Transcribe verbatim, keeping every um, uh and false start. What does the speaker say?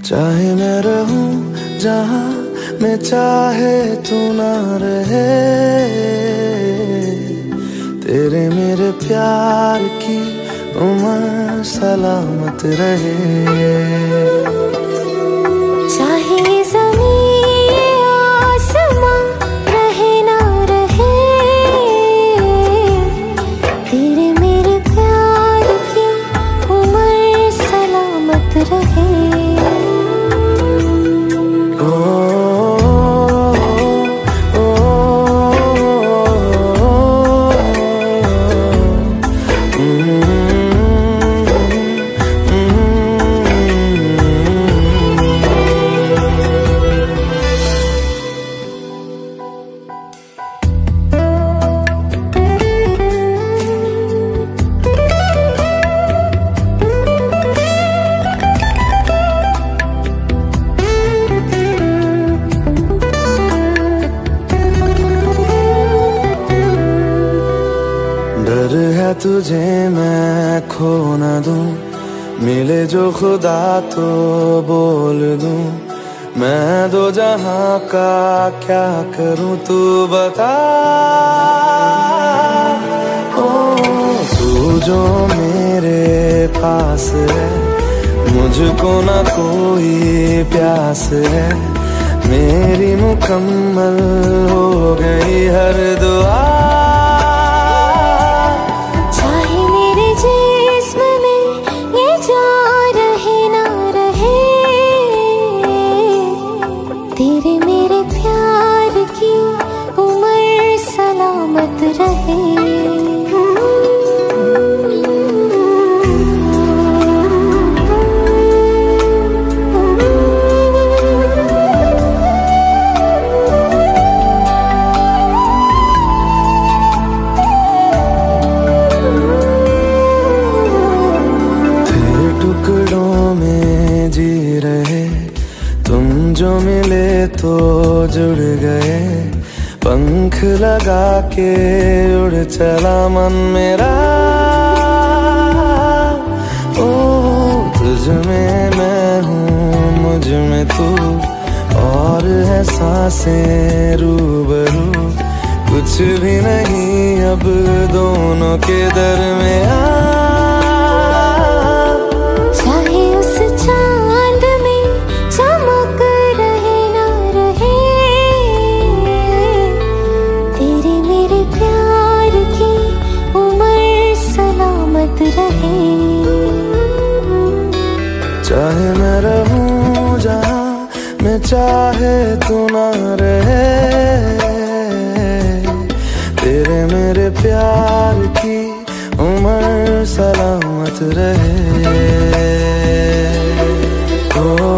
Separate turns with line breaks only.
चाहे मैं रहूं जहां मैं चाहे तू ना रहे, तेरे मेरे प्यार की उम्र सलामत रहे।
चाहे ज़मीन आसमां रहे ना रहे, तेरे मेरे प्यार की उम्र सलामत रहे।
डर है तुझे मैं खो न दूं, मिले जो खुदा तो बोल दूं। मैं दो जहां का क्या करूं तू बता। ओ तू जो मेरे पास है, मुझको ना कोई प्यास है। मेरी मुकम्मल हो गई हर दुआ।
तेरे मेरे प्यार की उम्र सलामत रहे।
तेरे टुकड़ों में जी रहे, तुम जो मिले तो जुड़ गए। पंख लगा के उड़ चला मन मेरा। ओ तुझ में मैं हूँ, मुझ में तू, और है सांसें रूबरू। कुछ भी नहीं अब दोनों के दरमियां। चाहे मैं रहूं जहां मैं चाहे तू ना रहे, तेरे मेरे प्यार की उम्र सलामत रहे। ओ